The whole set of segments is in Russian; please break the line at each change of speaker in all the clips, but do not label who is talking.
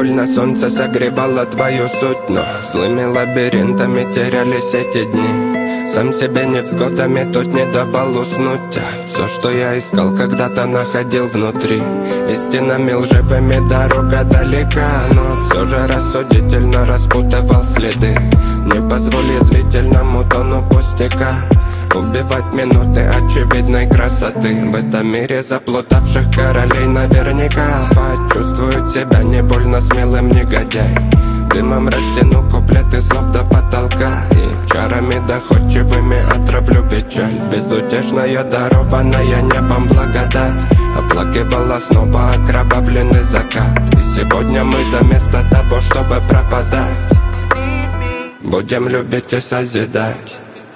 больно солнце согревало твою суть, но злыми лабиринтами терялись эти дни. Сам себе невзгодами тут не давал уснуть, а все, что я искал, когда-то находил внутри. Истинами лживыми дорога далека, но все же рассудительно распутывал следы. Не позволь язвительному тону пустяка убивать минуты очевидной красоты. В этом мире заплутавших королей наверняка почувствуют себя не больно смелым негодяй. Дымом растяну куплеты слов до потолка и чарами доходчивыми отравлю печаль. Безутешная, дарованная небом благодать оплакивала снова окровавленный закат. И сегодня мы заместо того, чтобы пропадать, будем любить и созидать.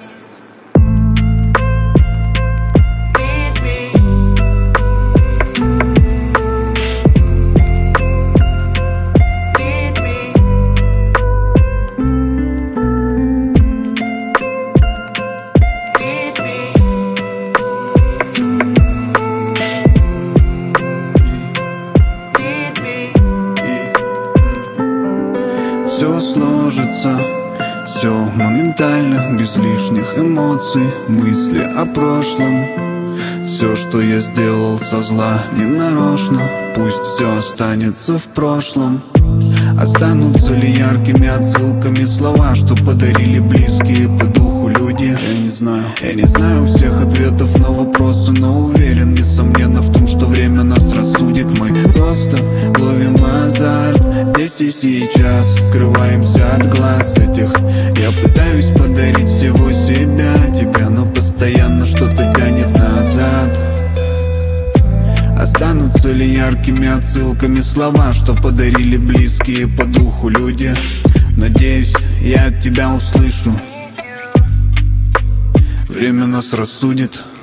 Все сложится, все моментально, без лишних эмоций, мысли о прошлом. Все, что я сделал со зла, не нарочно, пусть все останется в прошлом. Останутся ли яркими отсылками слова, что подарили близкие по духу люди? Я не знаю всех ответов на вопросы, но уверен, несомненно, в том, что время нас рассудит. Мы просто ловим азарт здесь и сейчас, скрываемся от глаз этих. Я пытаюсь подарить всего себя тебе, но постоянно что-то тянет назад. Останутся ли яркими отсылками слова, что подарили близкие по духу люди? Надеюсь, я от тебя услышу. Время нас рассудит.